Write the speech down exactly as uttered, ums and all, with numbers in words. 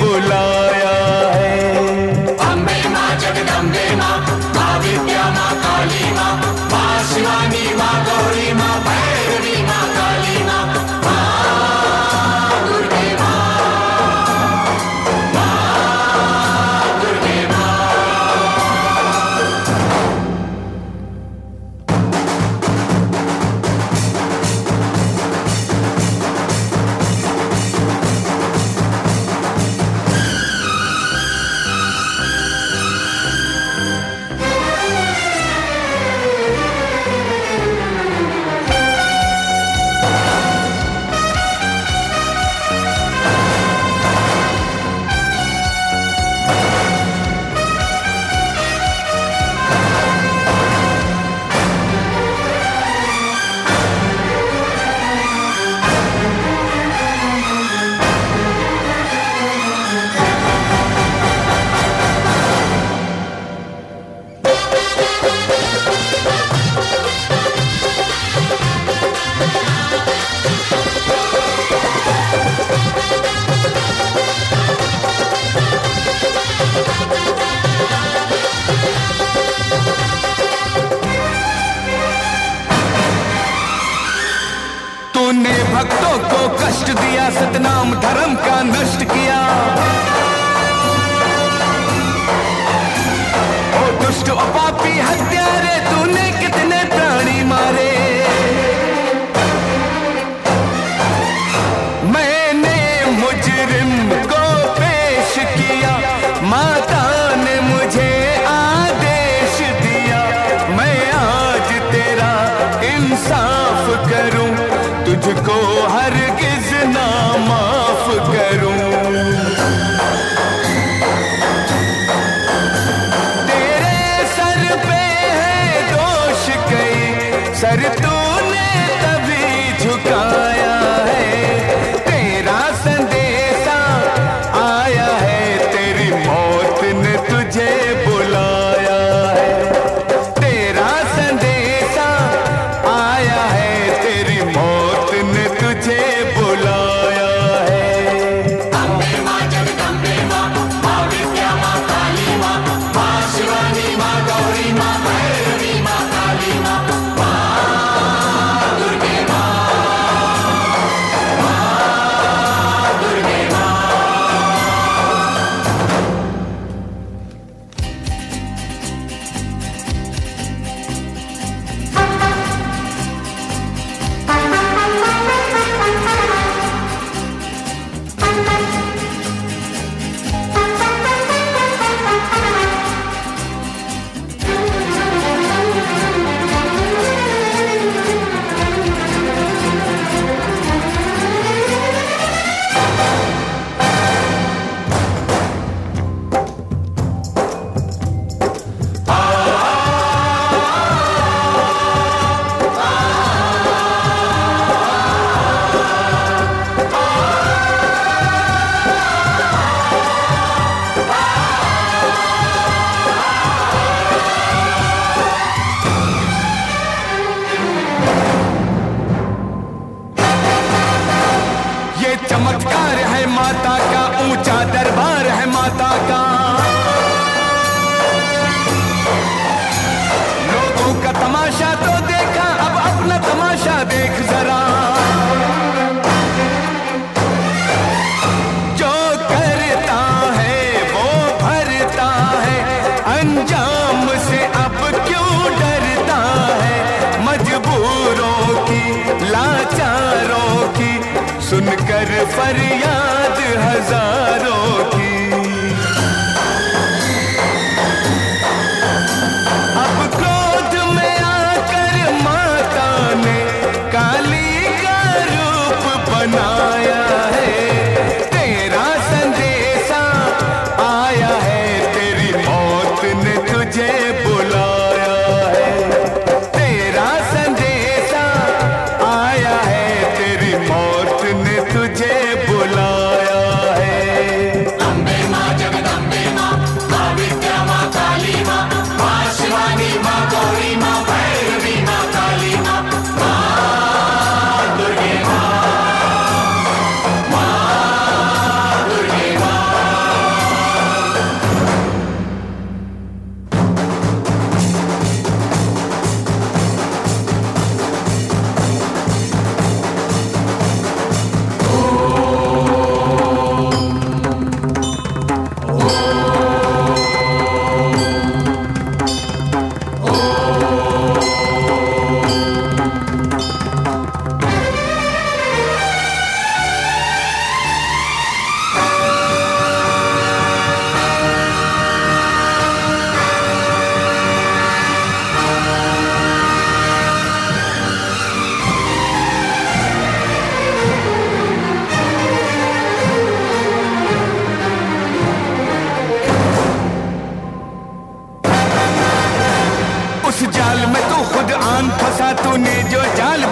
बुलाया है। अम्बे माँ जगदम्बे माँ, माँ विद्या माँ काली माँ, माँ शिवानी माँ गौरी माँ भैरवी माँ काली माँ, माँ दुर्गे माँ, माँ दुर्गे माँ। तूने भक्तों को कष्ट दिया, सतनाम धर्म का नष्ट किया। ओ दुष्ट ओ पापी हत्यारे, तूने कितने प्राणी मारे। मैंने मुजरिम को पेश किया, माता ने मुझे आदेश दिया। मैं आज तेरा इंसाफ करूं, तुझको हरगिज ना माफ करूं। तेरे सर पे है दोष कई, सर तूने तभी झुकाया है। तेरा संदेशा आया है, तेरी मौत ने तुझे बुलाया है। तेरा संदेशा आया है, तेरी मौत ने तुझे बुलाया है। अम्बे माँ जगदम्बे माँ, माँ विद्या माँ काली माँ, माँ शिवानी माँ गौरी माँ भैरवी माँ काली माँ, माँ दुर्गे माँ, माँ दुर्गे माँ। ये चमत्कार है माता का, ऊंचा दरबार है माता का। लोगों का तमाशा तो देखा, अब अपना तमाशा देख जरा। जो करता है वो भरता है, अंजाम से अब क्यों डरता है। मजबूरों की लाचारों की सुनकर फरियाद हजारों की। अब क्रोध में आकर माता ने काली का रूप बनाया है। तेरा संदेशा आया है, तेरी मौत ने तुझे बुलाया है। तेरा संदेशा आया है, तेरी मौत ने तुझे बुलाया है। तूने जो जाल